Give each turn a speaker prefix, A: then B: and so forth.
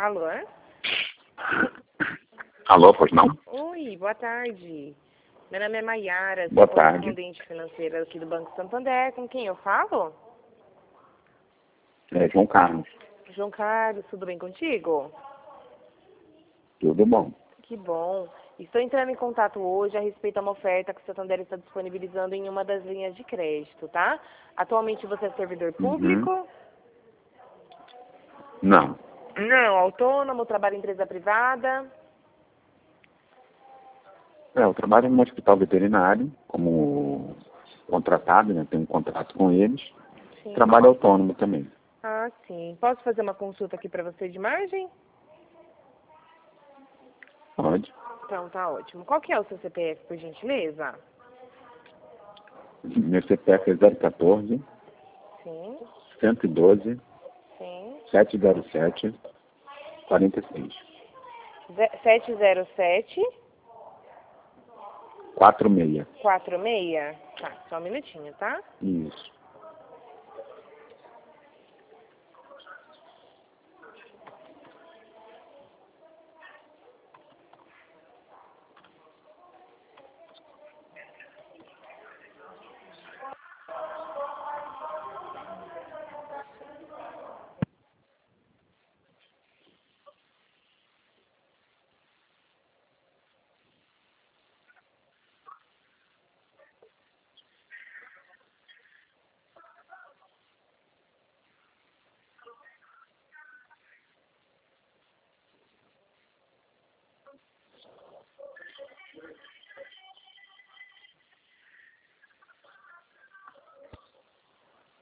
A: Alô?
B: Alô, pois não?
A: Oi, boa tarde. Meu nome é Maiara,
B: Boa
A: sou
B: tarde.
A: correspondente financeira aqui do Banco Santander. Com quem eu falo?
B: É João Carlos.
A: João Carlos, tudo bem contigo?
B: Tudo bom?
A: Que bom. Estou entrando em contato hoje a respeito a uma oferta que o Santander está disponibilizando em uma das linhas de crédito, tá? Atualmente você é servidor público?
B: Não.
A: Não, autônomo, trabalha em empresa privada?
B: Eu trabalho no hospital veterinário como contratado, né? Tenho um contrato com eles.
A: Sim.
B: Trabalho autônomo também.
A: Ah, sim. Posso fazer uma consulta aqui para você de margem?
B: Pode.
A: Então, tá ótimo. Qual que é o seu CPF, por gentileza?
B: Meu CPF é 014
A: Sim,
B: 112
A: sim.
B: 707 46
A: 707
B: 46.
A: 46? Tá, só um minutinho, tá?
B: Isso.